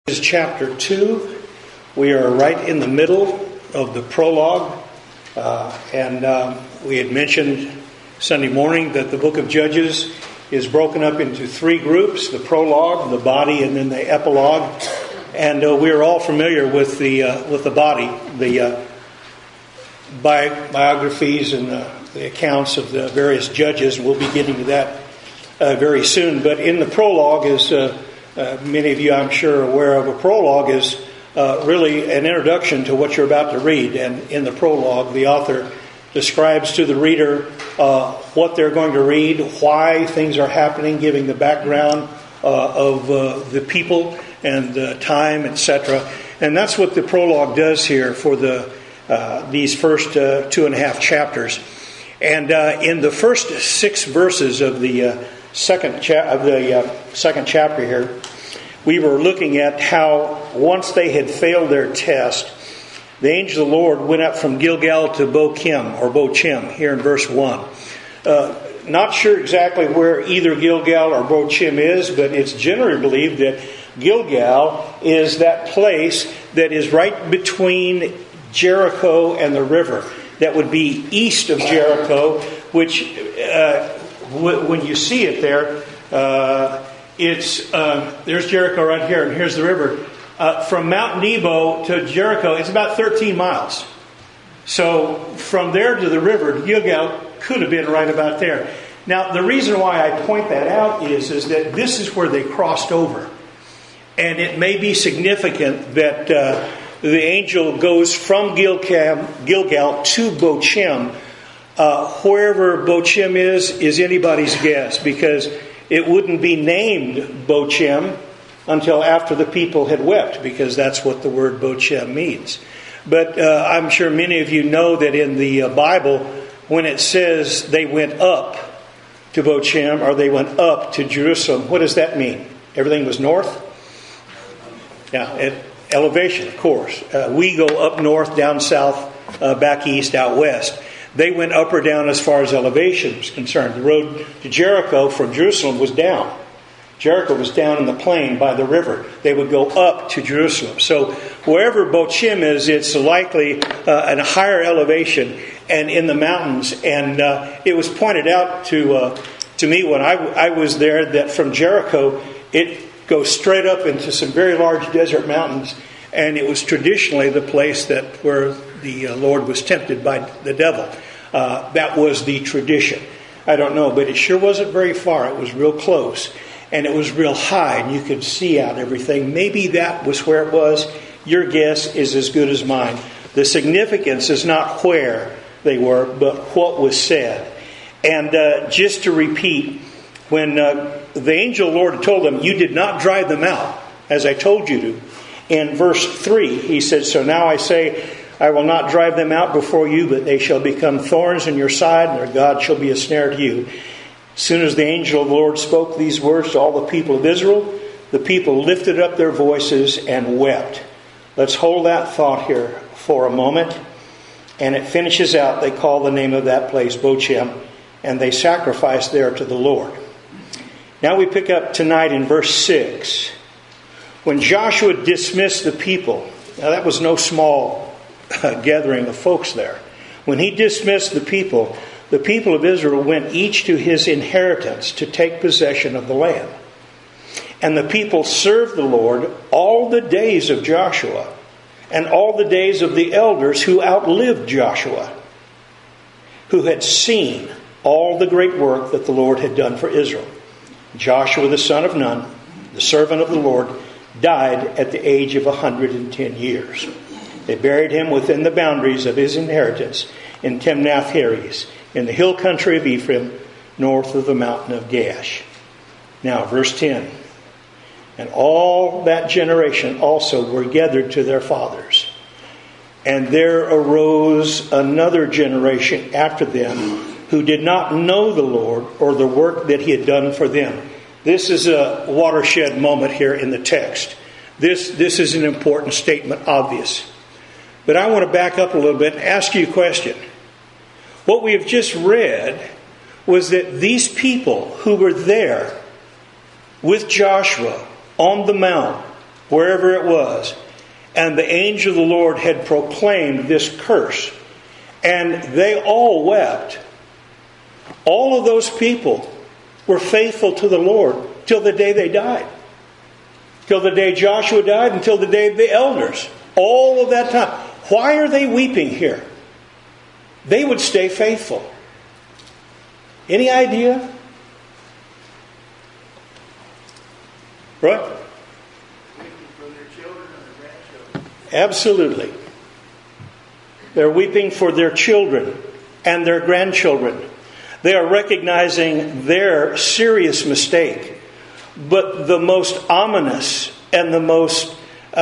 This is chapter 2. We are right in the middle of the prologue. And we had mentioned Sunday morning that the book of Judges is broken up into three groups: the prologue, the body, and then the epilogue. And we are all familiar with the body, the biographies and the accounts of the various judges. We'll be getting to that very soon. But in the prologue is... many of you, I'm sure, are aware of. A prologue is really an introduction to what you're about to read. And in the prologue, the author describes to the reader what they're going to read, why things are happening, giving the background of the people and the time, etc. And that's what the prologue does here for these first 2.5 chapters. And in the first 6 verses of the second chapter here, we were looking at how once they had failed their test, the angel of the Lord went up from Gilgal to Bochim here in verse 1. Not sure exactly where either Gilgal or Bochim is, but it's generally believed that Gilgal is that place that is right between Jericho and the river. That would be east of Jericho, which when you see it there, there's Jericho right here, and here's the river. From Mount Nebo to Jericho, it's about 13 miles. So from there to the river, Gilgal could have been right about there. Now, the reason why I point that out is that this is where they crossed over. And it may be significant that the angel goes from Gilgal to Bochim. Wherever Bochim is anybody's guess, because it wouldn't be named Bochim until after the people had wept, because that's what the word Bochim means. But I'm sure many of you know that in the Bible, when it says they went up to Bochim or they went up to Jerusalem, what does that mean? Everything was north? Yeah, elevation, of course. We go up north, down south, back east, out west. They went up or down as far as elevation was concerned. The road to Jericho from Jerusalem was down. Jericho was down in the plain by the river. They would go up to Jerusalem. So wherever Bochim is, it's likely at a higher elevation and in the mountains. And it was pointed out to me when I was there that from Jericho, it goes straight up into some very large desert mountains. And it was traditionally the place where the Lord was tempted by the devil. That was the tradition. I don't know, but it sure wasn't very far. It was real close. And it was real high, and you could see out everything. Maybe that was where it was. Your guess is as good as mine. The significance is not where they were, but what was said. And just to repeat, when the angel of the Lord told them, "You did not drive them out, as I told you to," in verse 3, he said, "So now I say, I will not drive them out before you, but they shall become thorns in your side, and their God shall be a snare to you." As soon as the angel of the Lord spoke these words to all the people of Israel, the people lifted up their voices and wept. Let's hold that thought here for a moment. And it finishes out, they call the name of that place Bochim, and they sacrificed there to the Lord. Now we pick up tonight in verse 6. When Joshua dismissed the people, now that was no small gathering of folks there. When he dismissed the people of Israel went each to his inheritance to take possession of the land. And the people served the Lord all the days of Joshua and all the days of the elders who outlived Joshua, who had seen all the great work that the Lord had done for Israel. Joshua the son of Nun, the servant of the Lord, died at the age of 110 years. They buried him within the boundaries of his inheritance in Timnath-Heres, in the hill country of Ephraim, north of the mountain of Gash. Now, verse 10. And all that generation also were gathered to their fathers. And there arose another generation after them who did not know the Lord or the work that he had done for them. This is a watershed moment here in the text. This is an important statement, obvious. But I want to back up a little bit and ask you a question. What we have just read was that these people who were there with Joshua on the mount wherever it was. And the angel of the Lord had proclaimed this curse. And they all wept. All of those people were faithful to the Lord till the day they died. Till the day Joshua died, until the day of the elders. All of that time. Why are they weeping here? They would stay faithful. Any idea? Right? Weeping for their children and their grandchildren. Absolutely. They're weeping for their children and their grandchildren. They are recognizing their serious mistake. But the most ominous and the most,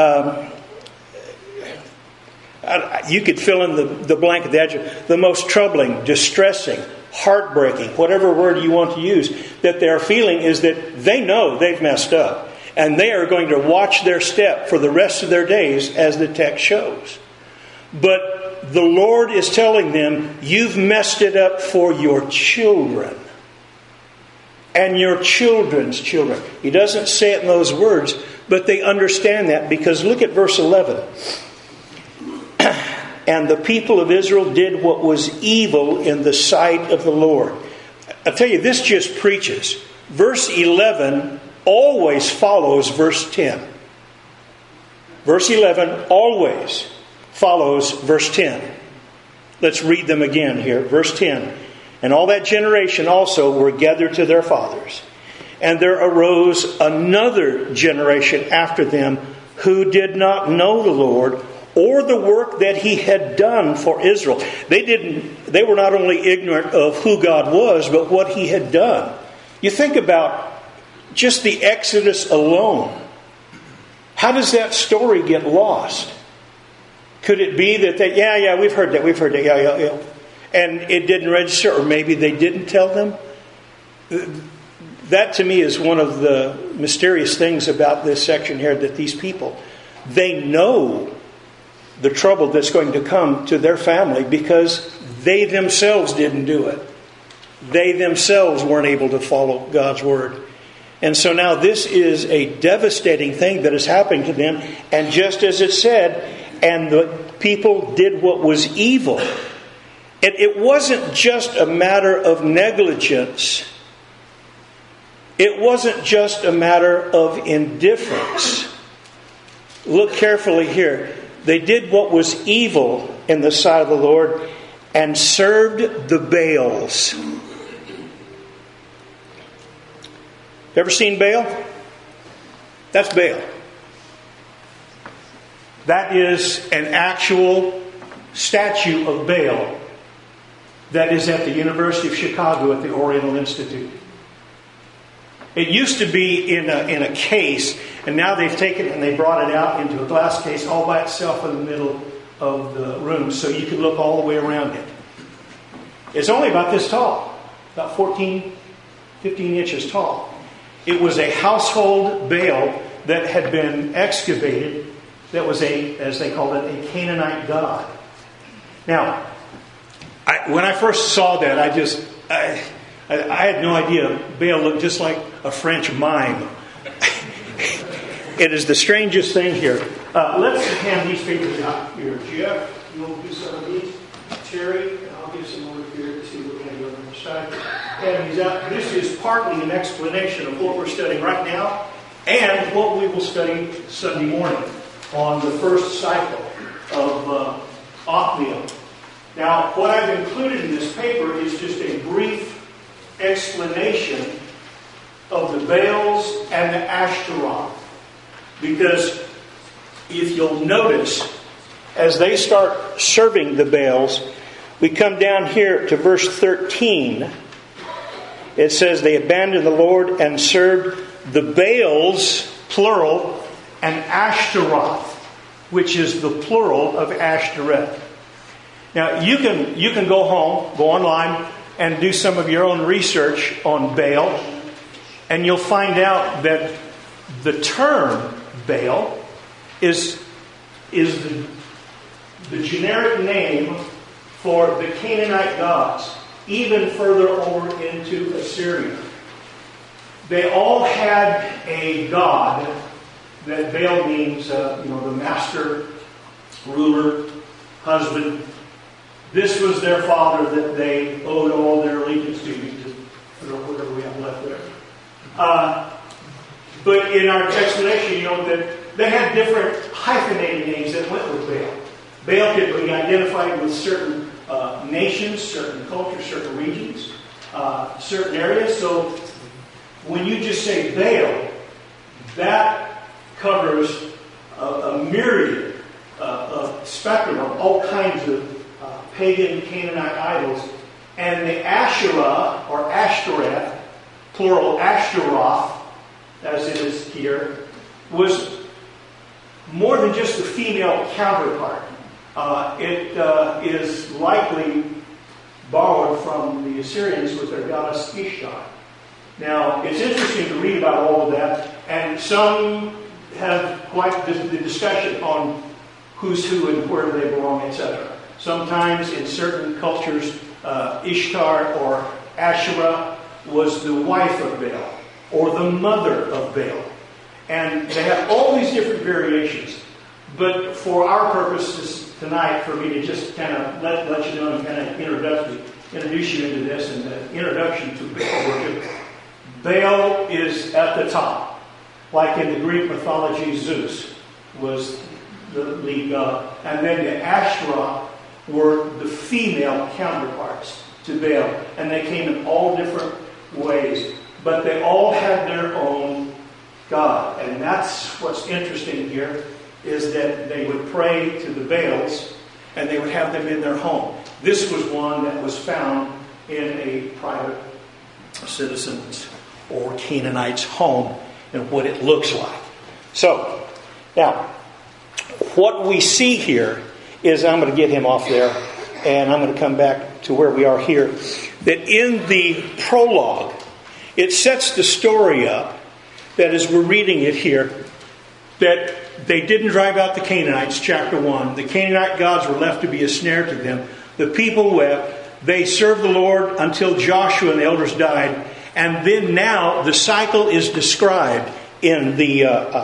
you could fill in the blank of the adjective, the most troubling, distressing, heartbreaking, whatever word you want to use, that they're feeling is that they know they've messed up. And they are going to watch their step for the rest of their days, as the text shows. But the Lord is telling them, you've messed it up for your children. And your children's children. He doesn't say it in those words, but they understand that, because look at verse 11. And the people of Israel did what was evil in the sight of the Lord. I'll tell you, this just preaches. Verse 11 always follows verse 10. Verse 11 always follows verse 10. Let's read them again here. Verse 10. And all that generation also were gathered to their fathers. And there arose another generation after them who did not know the Lord or the work that he had done for Israel. They were not only ignorant of who God was, but what he had done. You think about just the Exodus alone. How does that story get lost? Could it be that we've heard that, yeah. And it didn't register, or maybe they didn't tell them? That to me is one of the mysterious things about this section here, that these people, they know the trouble that's going to come to their family because they themselves didn't do it. They themselves weren't able to follow God's word. And so now this is a devastating thing that is happening to them. And just as it said, and the people did what was evil. It wasn't just a matter of negligence. It wasn't just a matter of indifference. Look carefully here. They did what was evil in the sight of the Lord and served the Baals. Ever seen Baal? That's Baal. That is an actual statue of Baal that is at the University of Chicago at the Oriental Institute. It used to be in a case, and now they've taken it and they brought it out into a glass case all by itself in the middle of the room, so you can look all the way around it. It's only about this tall, about 15 inches tall. It was a household Baal that had been excavated, that was as they called it, a Canaanite god. Now, when I first saw that, I had no idea Baal looked just like a French mime. It is the strangest thing here. Let's hand these papers out here. Jeff, you'll do some of these. Terry, and I'll give some over here to see what we have on the side. And these out. This is partly an explanation of what we're studying right now and what we will study Sunday morning on the first cycle of Othniel. Now, what I've included in this paper is just a brief explanation of the Baals and the Ashtaroth. Because if you'll notice, as they start serving the Baals, we come down here to verse 13. It says, they abandoned the Lord and served the Baals, plural, and Ashtaroth, which is the plural of Ashtoreth. Now, you can go home, go online, and do some of your own research on Baal, and you'll find out that the term Baal is the generic name for the Canaanite gods, even further over into Assyria. They all had a god that Baal means, the master, ruler, husband. This was their father that they owed all their allegiance to, whatever we have left there. But in our explanation, that they had different hyphenated names that went with Baal. Baal could be identified with certain nations, certain cultures, certain regions, certain areas. So when you just say Baal, that covers a myriad, a spectrum of all kinds of pagan Canaanite idols. And the Asherah, or Ashtoreth, plural Ashtaroth, as it is here, was more than just a female counterpart. It is likely borrowed from the Assyrians with their goddess Ishtar. Now, it's interesting to read about all of that, and some have quite the discussion on who's who and where they belong, etc. Sometimes in certain cultures, Ishtar or Asherah was the wife of Baal or the mother of Baal. And they have all these different variations. But for our purposes tonight, for me to just kind of let you know and kind of introduce you into this and the introduction to Baal worship, Baal is at the top. Like in the Greek mythology, Zeus was the lead god. And then the Ashtoreth were the female counterparts to Baal. And they came in all different ways. But they all had their own god. And that's what's interesting here, is that they would pray to the Baals and they would have them in their home. This was one that was found in a private citizen's or Canaanite's home and what it looks like. So, now, what we see here is, I'm going to get him off there and I'm going to come back to where we are here, that in the prologue, it sets the story up that as we're reading it here, that they didn't drive out the Canaanites, chapter 1. The Canaanite gods were left to be a snare to them. The people wept. They served the Lord until Joshua and the elders died. And then now the cycle is described in the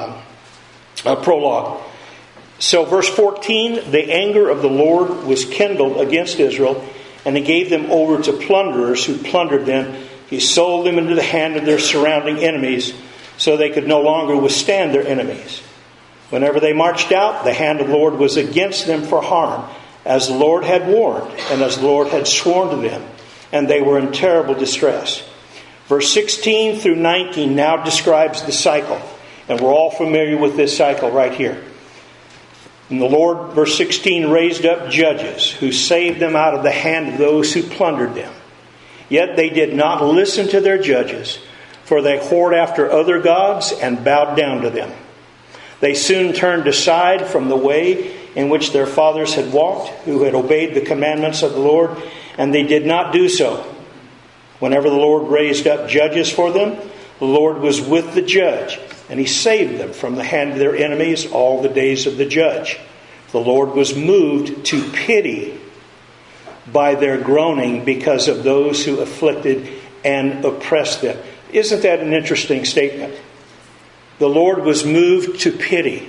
prologue. So verse 14, the anger of the Lord was kindled against Israel, and he gave them over to plunderers who plundered them. He sold them into the hand of their surrounding enemies, so they could no longer withstand their enemies. Whenever they marched out, the hand of the Lord was against them for harm, as the Lord had warned, and as the Lord had sworn to them, and they were in terrible distress. Verse 16 through 19 now describes the cycle, and we're all familiar with this cycle right here. And the Lord, verse 16, raised up judges who saved them out of the hand of those who plundered them. Yet they did not listen to their judges, for they whored after other gods and bowed down to them. They soon turned aside from the way in which their fathers had walked, who had obeyed the commandments of the Lord, and they did not do so. Whenever the Lord raised up judges for them, the Lord was with the judge, and he saved them from the hand of their enemies all the days of the judge. The Lord was moved to pity by their groaning because of those who afflicted and oppressed them. Isn't that an interesting statement? The Lord was moved to pity.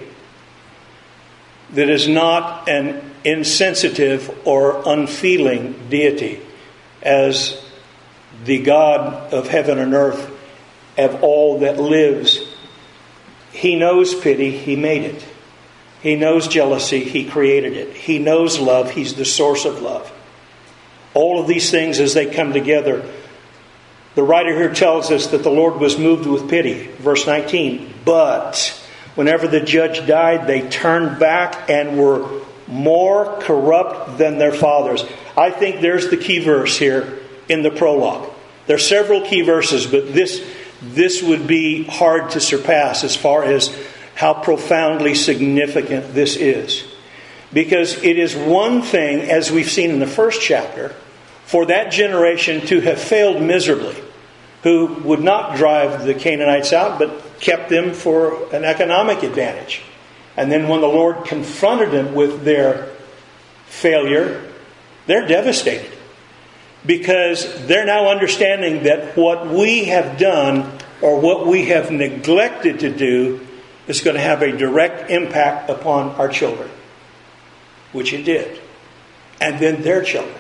That is not an insensitive or unfeeling deity, as the God of heaven and earth, of all that lives. He knows pity. He made it. He knows jealousy. He created it. He knows love. He's the source of love. All of these things, as they come together, the writer here tells us that the Lord was moved with pity. Verse 19, but whenever the judge died, they turned back and were more corrupt than their fathers. I think there's the key verse here in the prologue. There are several key verses, but this would be hard to surpass as far as how profoundly significant this is. Because it is one thing, as we've seen in the first chapter, for that generation to have failed miserably, who would not drive the Canaanites out, but kept them for an economic advantage. And then when the Lord confronted them with their failure, they're devastated. Because they're now understanding that what we have done or what we have neglected to do is going to have a direct impact upon our children, which it did, and then their children.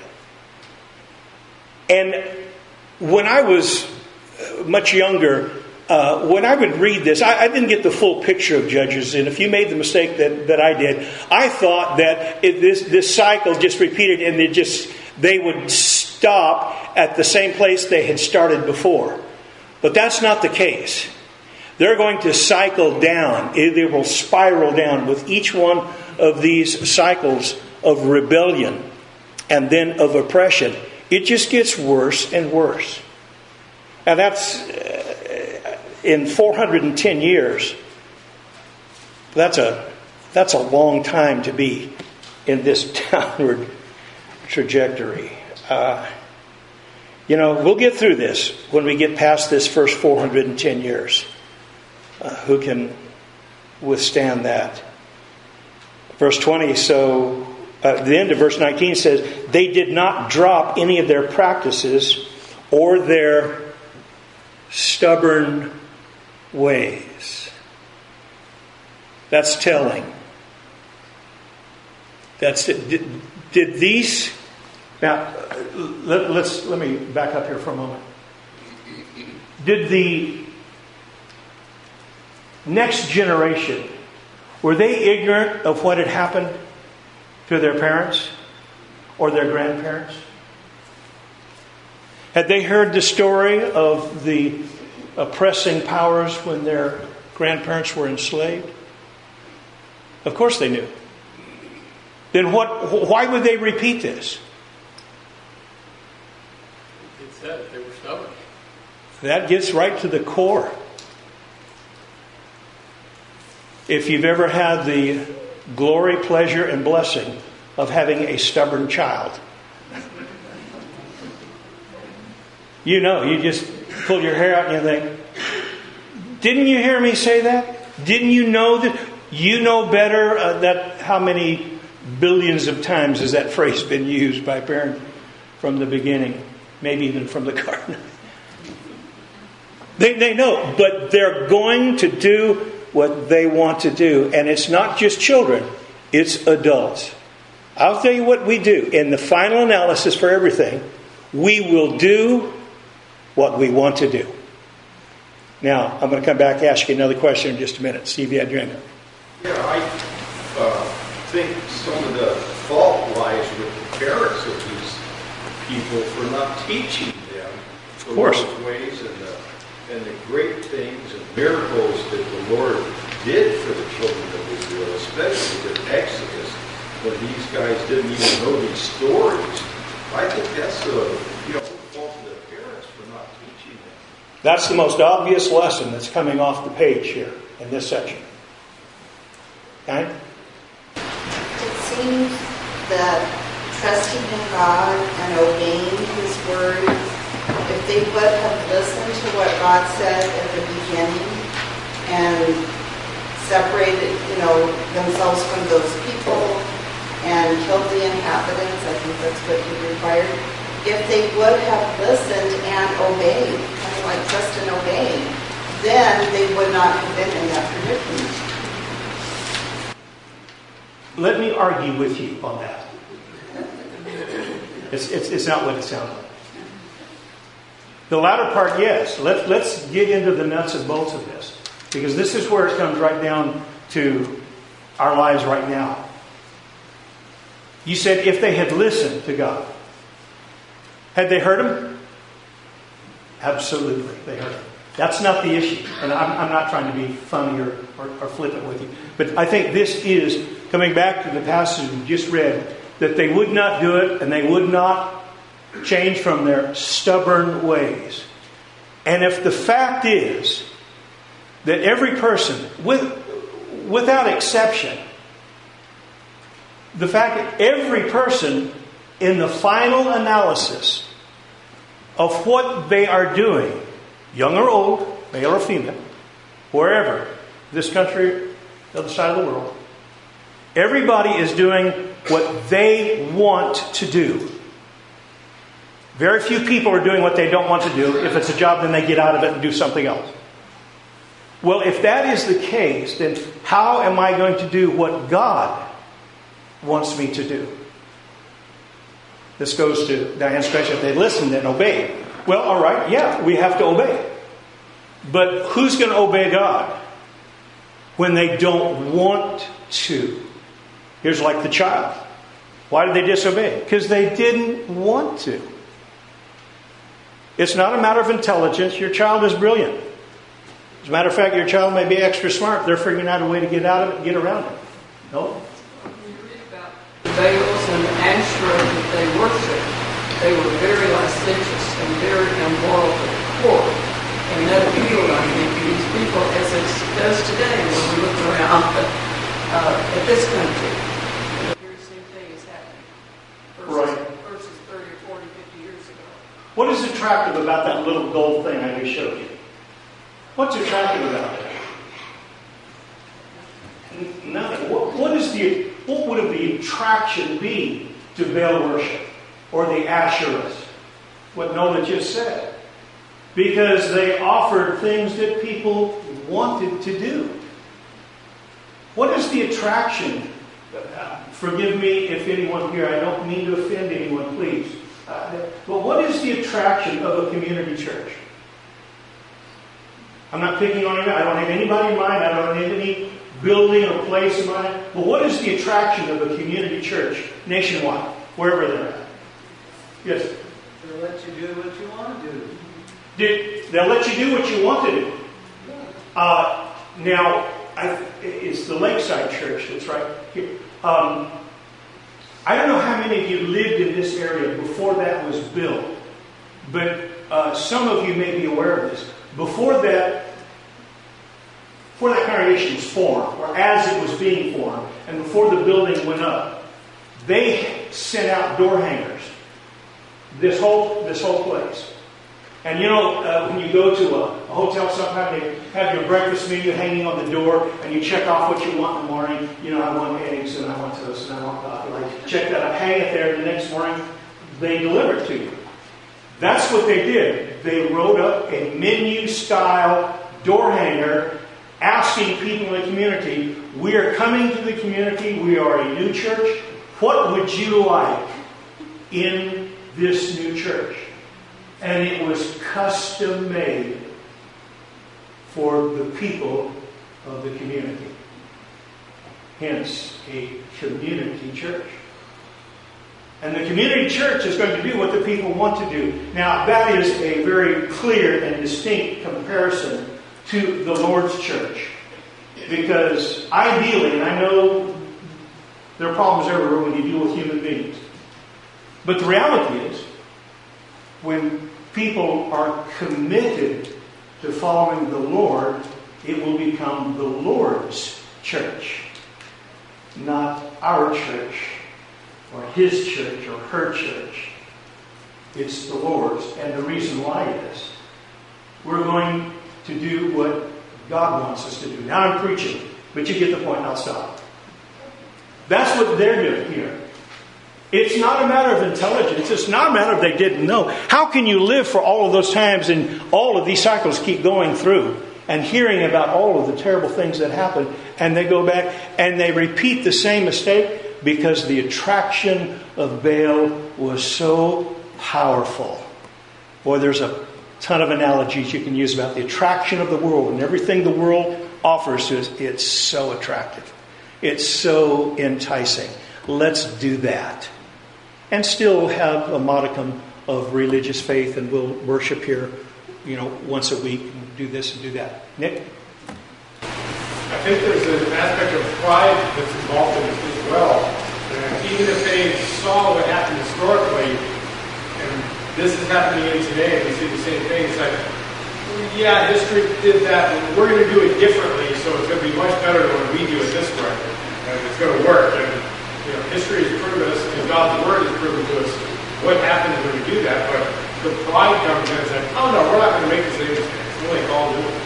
And when I was much younger, when I would read this, I didn't get the full picture of Judges. And if you made the mistake that I did, I thought that this cycle just repeated, and they would stop at the same place they had started before. But that's not the case. They're going to cycle down. They will spiral down with each one of these cycles of rebellion and then of oppression. It just gets worse and worse. And that's in 410 years. That's a long time to be in this downward trajectory. We'll get through this when we get past this first 410 years. Who can withstand that? Verse 20, the end of verse 19 says, they did not drop any of their practices or their stubborn ways. That's telling. That's it. Did these... Now, let me back up here for a moment. Did the next generation, were they ignorant of what had happened to their parents or their grandparents? Had they heard the story of the oppressing powers when their grandparents were enslaved? Of course they knew. Then why would they repeat this? It said they were stubborn. That gets right to the core. If you've ever had the glory, pleasure, and blessing of having a stubborn child, you just pull your hair out and you think, didn't you hear me say that? Didn't you know that? You know better. That how many billions of times has that phrase been used by parents from the beginning? Maybe even from the garden. They know, but they're going to do what they want to do. And it's not just children, it's adults. I'll tell you what we do. In the final analysis for everything, we will do what we want to do. Now, I'm going to come back and ask you another question in just a minute. See if you had your hand up. Yeah, I think some of the fault lies with the parents of these people for not teaching them the Lord's ways and the great things and miracles that the Lord did for the children of Israel, especially in Exodus, when these guys didn't even know these stories. I think that's the fault of the parents for not teaching them. That's the most obvious lesson that's coming off the page here in this section. Okay? It seems that trusting in God and obeying His Word, if they would have listened to what God said at the beginning and separated, themselves from those people and killed the inhabitants, I think that's what He required. If they would have listened and obeyed, kind of like trust and obey, then they would not have been in that predicament. Let me argue with you on that. It's not what it sounds like. The latter part, yes. Let's get into the nuts and bolts of this. Because this is where it comes right down to our lives right now. You said if they had listened to God. Had they heard Him? Absolutely, they heard Him. That's not the issue. And I'm not trying to be funny or flippant with you. But I think this is, coming back to the passage we just read, that they would not do it and they would not change from their stubborn ways. And if the fact is that every person, without exception, the fact that every person in the final analysis of what they are doing, young or old, male or female, wherever, this country, the other side of the world, everybody is doing what they want to do. Very few people are doing what they don't want to do. If it's a job, then they get out of it and do something else. Well, if that is the case, then how am I going to do what God wants me to do? This goes to Diane's question. If they listened and obeyed. Well, all right, yeah, we have to obey. But who's going to obey God when they don't want to? Here's like the child. Why did they disobey? Because they didn't want to. It's not a matter of intelligence. Your child is brilliant. As a matter of fact, your child may be extra smart. They're figuring out a way to get out of it and get around it. No? When you read about the Baals and the Asherah that they worshiped, they were very licentious and very immoral to the core. And that appealed, I think, to these people as it does today when we look around at this country. The very same thing is happening versus 30 or 40, 50 years ago. What is attractive about that little gold thing I just showed you? What's attractive about that? Nothing. What would the attraction be to Baal worship or the Asherahs? What Nola just said. Because they offered things that people wanted to do. What is the attraction? Forgive me if anyone here, I don't mean to offend anyone, please. But what is the attraction of a community church? I'm not picking on anybody. I don't have anybody in mind. I don't have any building or place in mind. But what is the attraction of a community church nationwide, wherever they're at? Yes? They'll let you do what you want to do. They'll let you do what you want to do. Now, it's the Lakeside Church that's right here. I don't know how many of you lived in this area before that was built, but some of you may be aware of this. Before that congregation was formed, or as it was being formed, and before the building went up, they sent out door hangers. This whole place. And you know, when you go to a hotel, sometimes they have your breakfast menu hanging on the door, and you check off what you want in the morning. You know, I want eggs, and I want toast, and I want coffee. Like, check that up, hang it there, and the next morning they deliver it to you. That's what they did. They wrote up a menu-style door hanger asking people in the community, we are coming to the community, we are a new church. What would you like in this new church? And it was custom made for the people of the community. Hence, a community church. And the community church is going to do what the people want to do. Now, that is a very clear and distinct comparison to the Lord's church. Because ideally, and I know there are problems everywhere when you deal with human beings. But the reality is, when people are committed to following the Lord, it will become the Lord's church, not our church, or his church, or her church. It's the Lord's. And the reason why is, we're going to do what God wants us to do. Now I'm preaching, but you get the point, I'll stop. That's what they're doing here. It's not a matter of intelligence. It's not a matter of they didn't know. How can you live for all of those times and all of these cycles keep going through and hearing about all of the terrible things that happen, and they go back and they repeat the same mistake because the attraction of Baal was so powerful. Boy, there's a ton of analogies you can use about the attraction of the world, and everything the world offers to us. It's so attractive. It's so enticing. Let's do that. And still have a modicum of religious faith, and we'll worship here, once a week, and do this and do that. Nick? I think there's an aspect of pride that's involved in this as well. And even if they saw what happened historically, and this is happening in today, and we see the same thing, it's like, yeah, history did that, but we're going to do it differently, so it's going to be much better when we do it this way. And it's going to work. And history has proven us, and God's Word has proven to us what happens when we do that. But the pride comes in and says, oh no, we're not going to make the same mistakes. We'll make all new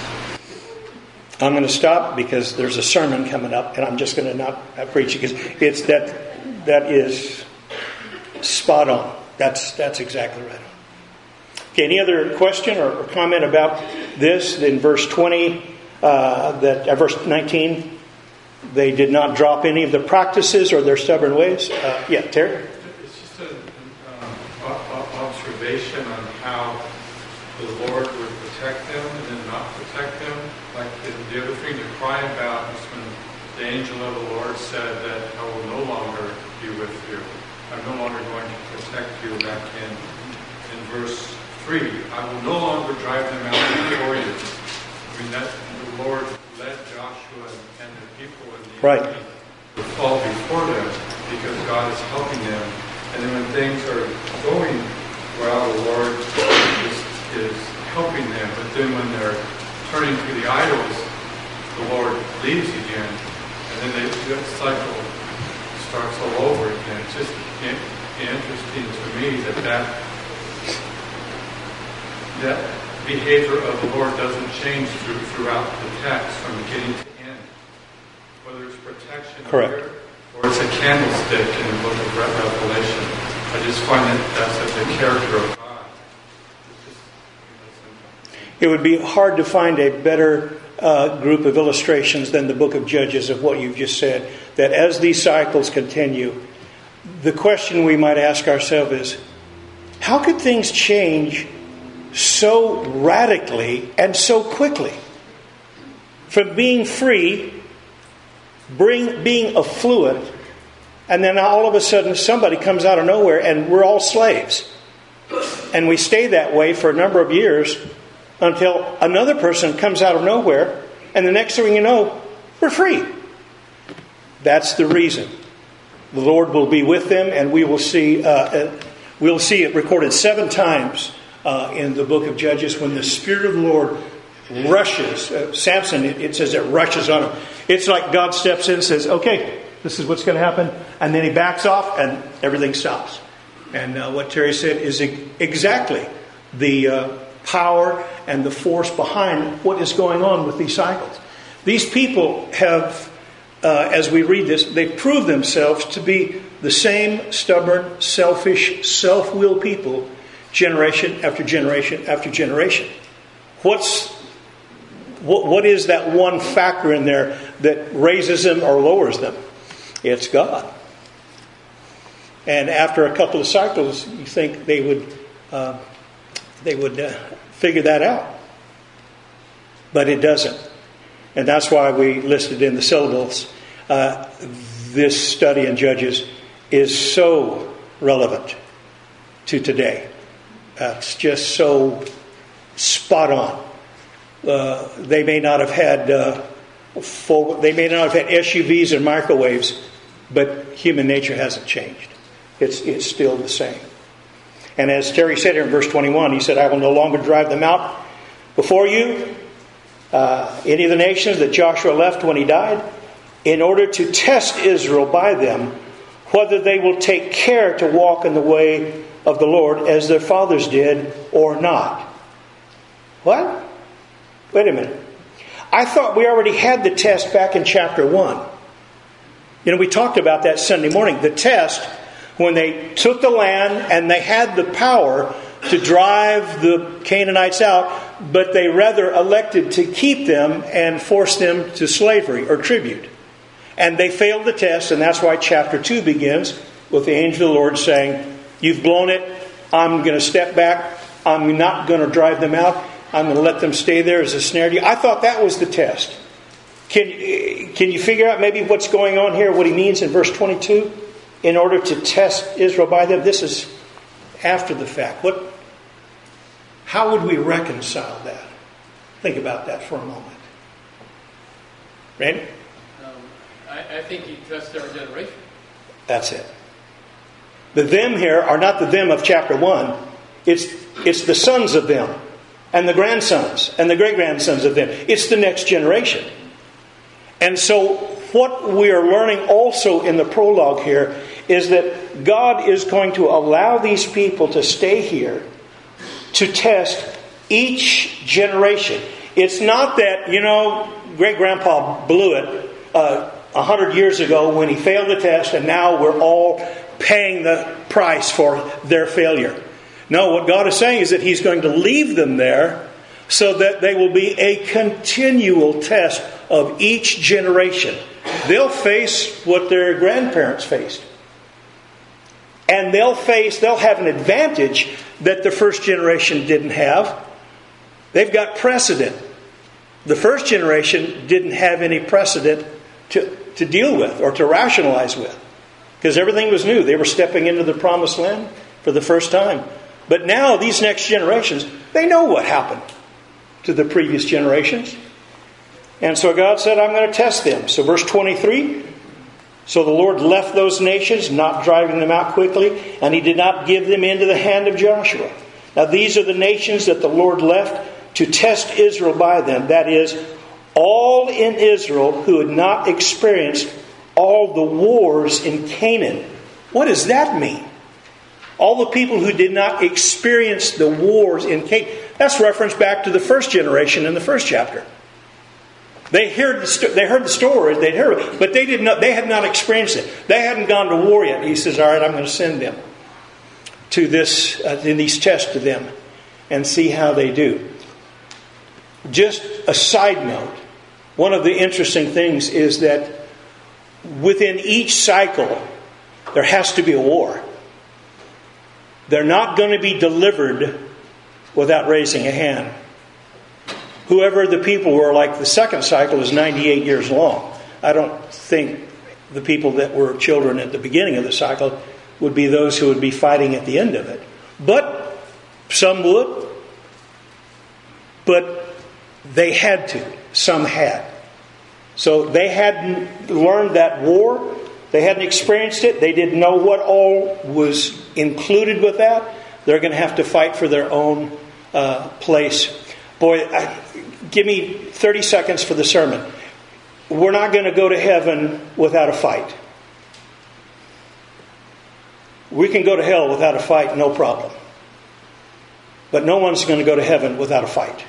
ones. I'm going to stop because there's a sermon coming up, and I'm just going to not preach it because it's that is spot on. That's exactly right. Okay, any other question or comment about this? In verse 20, verse 19, they did not drop any of the practices or their stubborn ways. Terry? It's just an observation on how the Lord would protect them and then not protect them. Like the other thing to cry about is when the angel of the Lord said that I will no longer be with you. I'm no longer going to protect you. Back in verse 3, I will no longer drive them out before you. I mean, that the Lord led Joshua and the people in the army to fall before them because God is helping them. And then when things are going well, the Lord is helping them. But then when they're turning to the idols, the Lord leaves again. And then that cycle starts all over again. It's just interesting to me that behavior of the Lord doesn't change throughout the text from beginning to end. Whether it's protection here or it's a candlestick in the book of Revelation. I just find that that's the character of God. It would be hard to find a better group of illustrations than the book of Judges of what you've just said. That as these cycles continue, the question we might ask ourselves is, how could things change so radically and so quickly? From being free, being affluent, and then all of a sudden somebody comes out of nowhere and we're all slaves. And we stay that way for a number of years until another person comes out of nowhere, and the next thing you know, we're free. That's the reason. The Lord will be with them, and we'll see it recorded 7 times in the book of Judges when the Spirit of the Lord rushes. Samson, it says it rushes on him. It's like God steps in and says, okay, this is what's going to happen. And then he backs off and everything stops. And what Terry said is exactly the power and the force behind what is going on with these cycles. These people have, as we read this, they've proved themselves to be the same stubborn, selfish, self-willed people generation after generation after generation. What is that one factor in there that raises them or lowers them? It's God. And after a couple of cycles, you think they would figure that out. But it doesn't. And that's why we listed in the syllables, this study in Judges is so relevant to today. It's just so spot on. They may not have had SUVs and microwaves, but human nature hasn't changed. It's still the same. And as Terry said here in verse 21, he said, I will no longer drive them out before you, any of the nations that Joshua left when he died, in order to test Israel by them, whether they will take care to walk in the way of the Lord as their fathers did or not. What? Wait a minute. I thought we already had the test back in chapter 1. We talked about that Sunday morning. The test, when they took the land and they had the power to drive the Canaanites out, but they rather elected to keep them and force them to slavery or tribute. And they failed the test, and that's why chapter 2 begins with the angel of the Lord saying, you've blown it, I'm going to step back, I'm not going to drive them out, I'm going to let them stay there as a snare to you. I thought that was the test. Can you figure out maybe what's going on here, what he means in verse 22? In order to test Israel by them. This is after the fact. How would we reconcile that? Think about that for a moment. Randy? I think he trusts our generation. That's it. The them here are not the them of chapter 1. It's the sons of them. And the grandsons. And the great-grandsons of them. It's the next generation. And so what we are learning also in the prologue here is that God is going to allow these people to stay here to test each generation. It's not that, great-grandpa blew it 100 years ago when he failed the test and now we're all paying the price for their failure. No, what God is saying is that He's going to leave them there so that they will be a continual test of each generation. They'll face what their grandparents faced. And they'll have an advantage that the first generation didn't have. They've got precedent. The first generation didn't have any precedent to deal with or to rationalize with, because everything was new. They were stepping into the promised land for the first time. But now these next generations, they know what happened to the previous generations. And so God said, I'm going to test them. So verse 23, so the Lord left those nations, not driving them out quickly, and He did not give them into the hand of Joshua. Now these are the nations that the Lord left to test Israel by them. That is, all in Israel who had not experienced all the wars in Canaan. What does that mean? All the people who did not experience the wars in Canaan. That's reference back to the first generation in the first chapter. They heard the story, they'd heard it, but they had not experienced it. They hadn't gone to war yet. He says, all right, I'm going to send them to this, in these tests to them, and see how they do. Just a side note, one of the interesting things is that within each cycle, there has to be a war. They're not going to be delivered without raising a hand. Whoever the people were, like the second cycle is 98 years long. I don't think the people that were children at the beginning of the cycle would be those who would be fighting at the end of it. But some would. But they had to. Some had. So they hadn't learned that war. They hadn't experienced it. They didn't know what all was included with that. They're going to have to fight for their own place. Boy, give me 30 seconds for the sermon. We're not going to go to heaven without a fight. We can go to hell without a fight, no problem. But no one's going to go to heaven without a fight.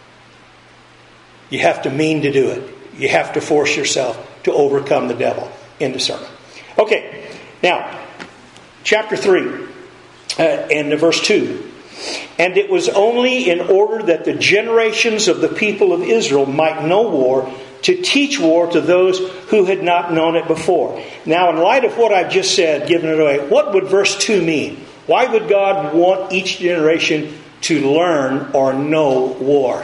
You have to mean to do it. You have to force yourself to overcome the devil. End of sermon. Okay, now, chapter 3 and verse 2. And it was only in order that the generations of the people of Israel might know war, to teach war to those who had not known it before. Now, in light of what I've just said, giving it away, what would verse 2 mean? Why would God want each generation to learn or know war?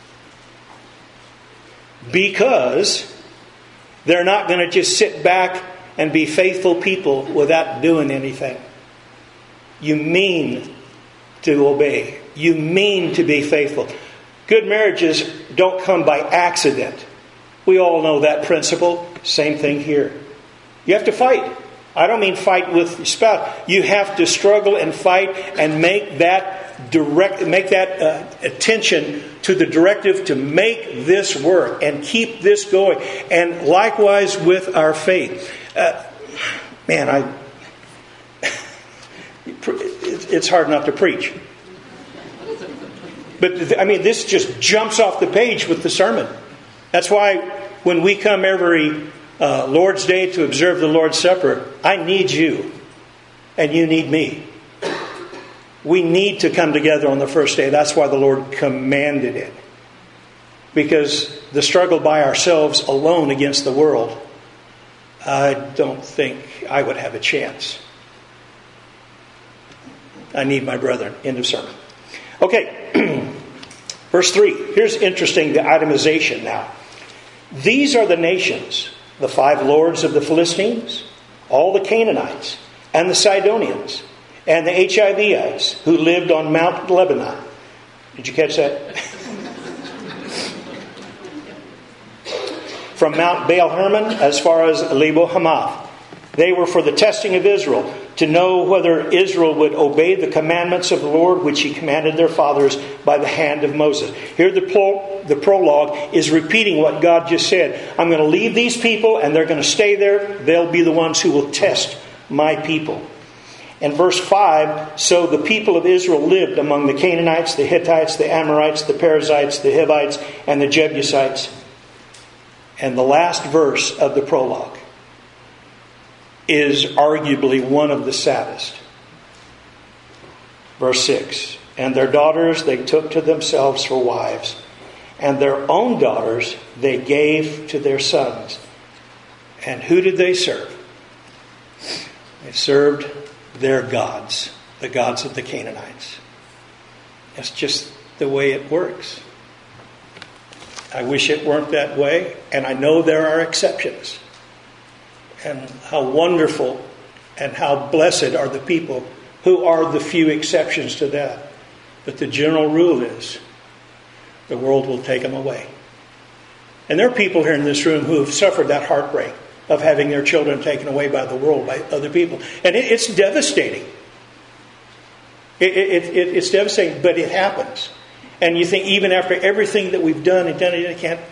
Because they're not going to just sit back and be faithful people without doing anything. You mean to obey. You mean to be faithful. Good marriages don't come by accident. We all know that principle. Same thing here. You have to fight. I don't mean fight with your spouse. You have to struggle and fight and make that attention to the directive to make this work and keep this going. And likewise with our faith. It's hard not to preach. But, I mean, this just jumps off the page with the sermon. That's why when we come every Lord's Day to observe the Lord's Supper, I need you and you need me. We need to come together on the first day. That's why the Lord commanded it. Because the struggle by ourselves alone against the world, I don't think I would have a chance. I need my brethren. End of sermon. Okay. Verse 3. Here's interesting, the itemization now. These are the nations, the 5 lords of the Philistines, all the Canaanites, and the Sidonians, and the Hivites who lived on Mount Lebanon. Did you catch that? From Mount Baal Hermon as far as Lebo Hamath. They were for the testing of Israel, to know whether Israel would obey the commandments of the Lord, which He commanded their fathers by the hand of Moses. Here the prologue is repeating what God just said. I'm going to leave these people and they're going to stay there. They'll be the ones who will test my people. And verse 5, so the people of Israel lived among the Canaanites, the Hittites, the Amorites, the Perizzites, the Hivites, and the Jebusites. And the last verse of the prologue is arguably one of the saddest. Verse 6. And their daughters they took to themselves for wives, and their own daughters they gave to their sons. And who did they serve? They served their gods, the gods of the Canaanites. That's just the way it works. I wish it weren't that way, and I know there are exceptions. And how wonderful and how blessed are the people who are the few exceptions to that. But the general rule is the world will take them away. And there are people here in this room who have suffered that heartbreak of having their children taken away by the world, by other people. And it's devastating. It's devastating, but it happens. And you think even after everything that we've done and done it, it can't.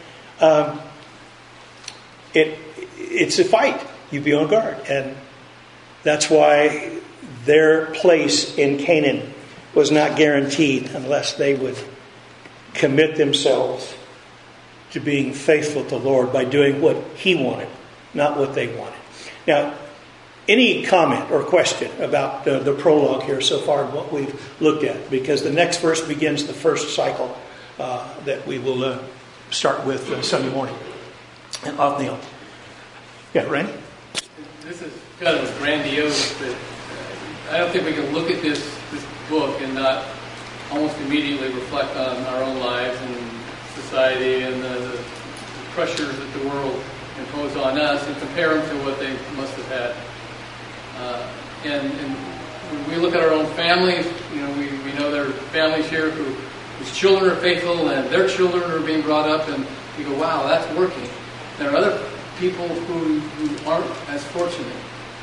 It's a fight. You be on guard, and that's why their place in Canaan was not guaranteed unless they would commit themselves to being faithful to the Lord by doing what He wanted, not what they wanted. Now, any comment or question about the prologue here so far and what we've looked at? Because the next verse begins the first cycle that we will start with Sunday morning. And Othniel. Yeah, Randy? This is kind of grandiose, but I don't think we can look at this book and not almost immediately reflect on our own lives and society and the pressures that the world impose on us and compare them to what they must have had. And when we look at our own families, we know there are families here whose children are faithful and their children are being brought up, and we go, wow, that's working. There are other people who aren't as fortunate.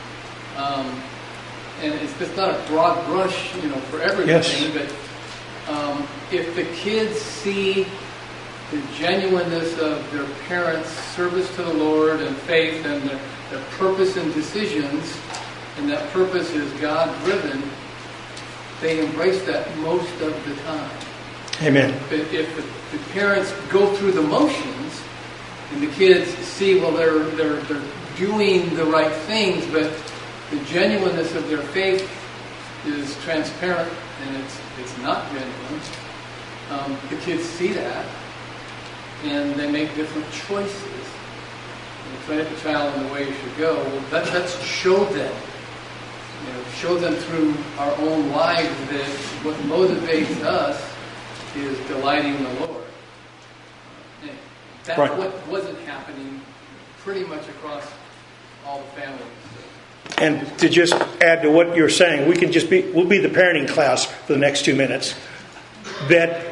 And it's just not a broad brush, for everything, yes. But if the kids see the genuineness of their parents' service to the Lord and faith and their purpose and decisions, and that purpose is God-driven, they embrace that most of the time. Amen. But if the parents go through the motions, and the kids see, well, they're doing the right things, but the genuineness of their faith is transparent and it's not genuine. The kids see that, and they make different choices. And train up a child in the way you should go. Well, let's show them. Show them through our own lives that what motivates us is delighting in the Lord. That's right. What wasn't happening pretty much across all the families. And to just add to what you're saying, we'll be the parenting class for the next 2 minutes. That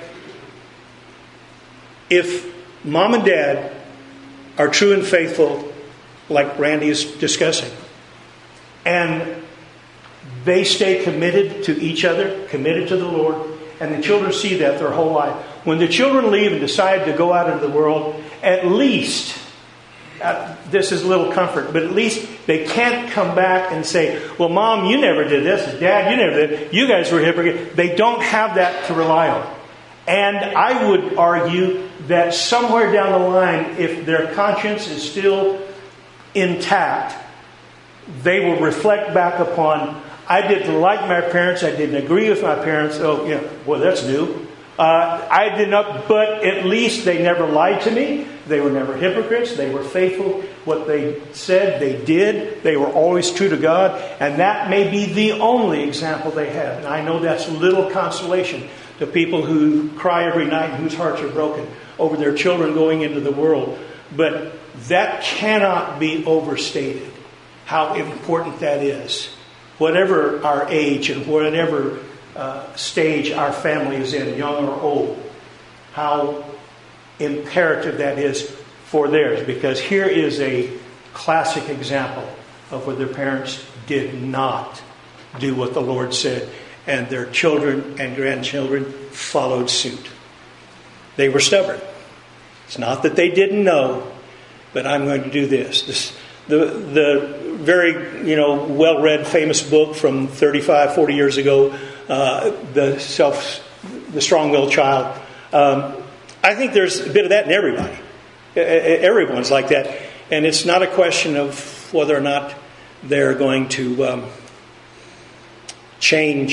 if mom and dad are true and faithful, like Randy is discussing, and they stay committed to each other, committed to the Lord, and the children see that their whole life. When the children leave and decide to go out into the world, at least, this is a little comfort, but at least they can't come back and say, well, Mom, you never did this. Dad, you never did it. You guys were hypocrites. They don't have that to rely on. And I would argue that somewhere down the line, if their conscience is still intact, they will reflect back upon, I didn't like my parents, I didn't agree with my parents. Oh, yeah, well, that's new. I did not, but at least they never lied to me. They were never hypocrites. They were faithful. What they said, they did. They were always true to God. And that may be the only example they have. And I know that's little consolation to people who cry every night and whose hearts are broken over their children going into the world. But that cannot be overstated, how important that is. Whatever our age and whatever stage our family is in, young or old, how imperative that is for theirs. Because here is a classic example of where their parents did not do what the Lord said, and their children and grandchildren followed suit. They were stubborn. It's not that they didn't know, but I'm going to do this. The very well-read famous book from 35, 40 years ago, The Strong-Willed Child. I think there's a bit of that in everybody. Everyone's like that. And it's not a question of whether or not they're going to change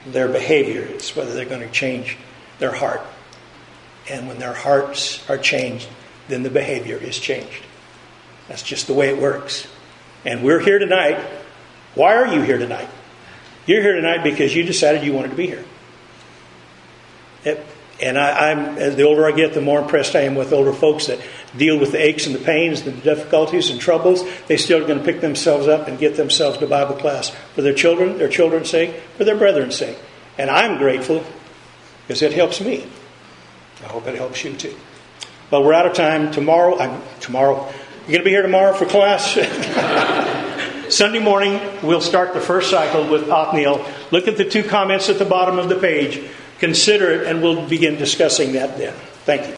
their behavior. It's whether they're going to change their heart. And when their hearts are changed, then the behavior is changed. That's just the way it works. And we're here tonight. Why are you here tonight? You're here tonight because you decided you wanted to be here. And as the older I get, the more impressed I am with older folks that deal with the aches and the pains, the difficulties and troubles. They still are going to pick themselves up and get themselves to Bible class for their children's sake, for their brethren's sake. And I'm grateful because it helps me. I hope it helps you too. But we're out of time. Tomorrow, you're going to be here tomorrow for class? Sunday morning, we'll start the first cycle with Othniel. Look at the 2 comments at the bottom of the page. Consider it, and we'll begin discussing that then. Thank you.